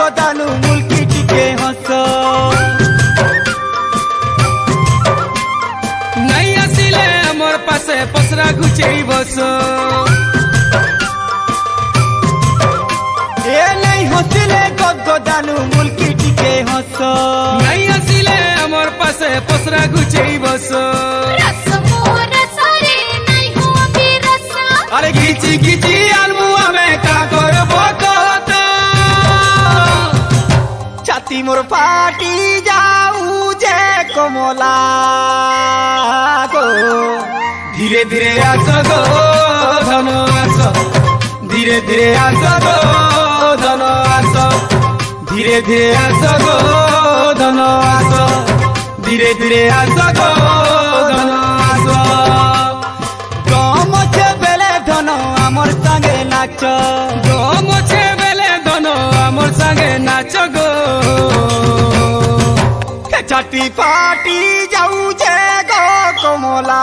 गदानु मुल्की टिके हस नहीं आसिले मोर पासे पसरा घुचेई बस ए नहीं हसिले गदानु मुल्की टिके हस नहीं आसिले मोर पासे पसरा घुचेई बस अरे घिची घिची आलमु हमें का करबो कहता छाती मोर फाटी जाऊ जे कमला गो धीरे धीरे आस गो धन आस धीरे धीरे आस गो धन आस धीरे धीरे आस गो धन आस धीरे धीरे आस गो धन आस गम छे बेले धन आमर संगे नाच गम छे बेले धन आमर संगे नाच गो छाती फाटी जाऊ जे गो कमला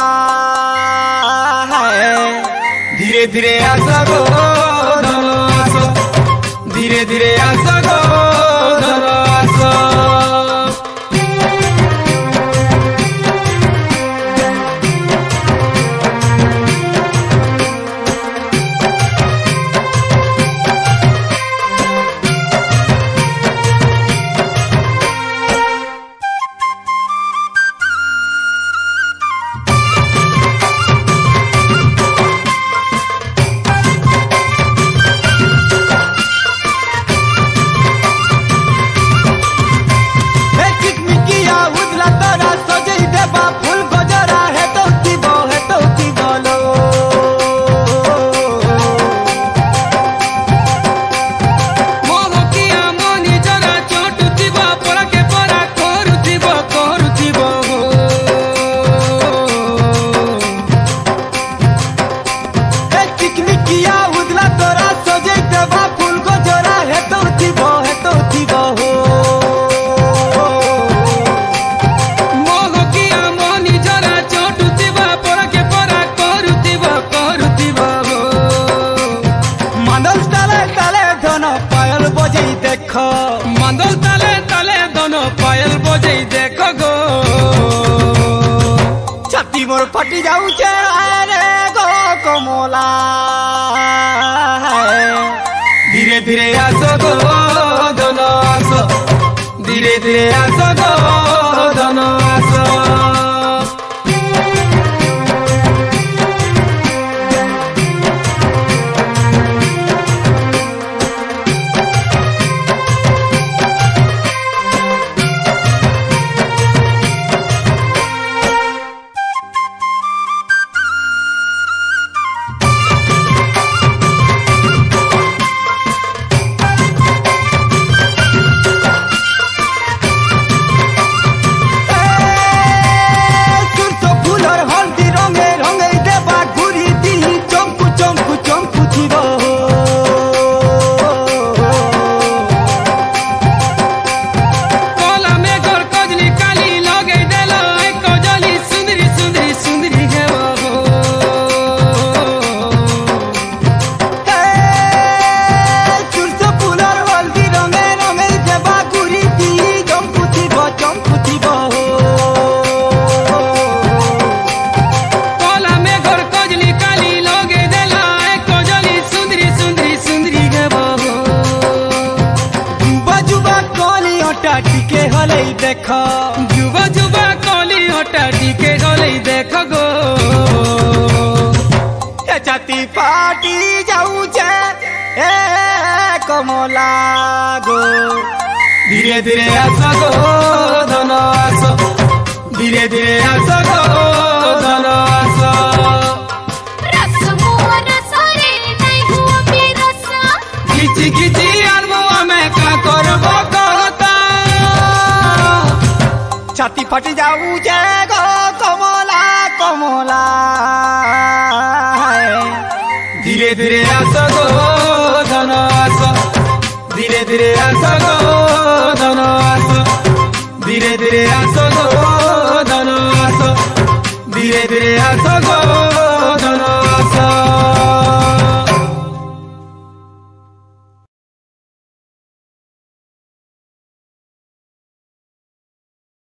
धीरे धीरे आस गो धन आस धीरे धीरे आस गो धन आस मंदल ताले ताले दोनों पायल बजई देखो गो छाती मोर फटी जाऊ छे रे गो कमला धीरे धीरे आस गो धन आस धीरे धीरे आस गो धन आस टिके हले देख जुबा जुबा कली हटा टिके हले देख गो छाती फाटी जाऊ छे ए कमला गो धीरे धीरे आस गो धन आस धीरे धीरे आस गो धन आस खिची खिची आलमु हमें का करबो कहता छाती फाटी जाऊ छे गो कमला कमला धीरे धीरे आस गो धन आस धीरे धीरे आस गो धन आस धीरे धीरे आस गो धन आस धीरे धीरे आस गो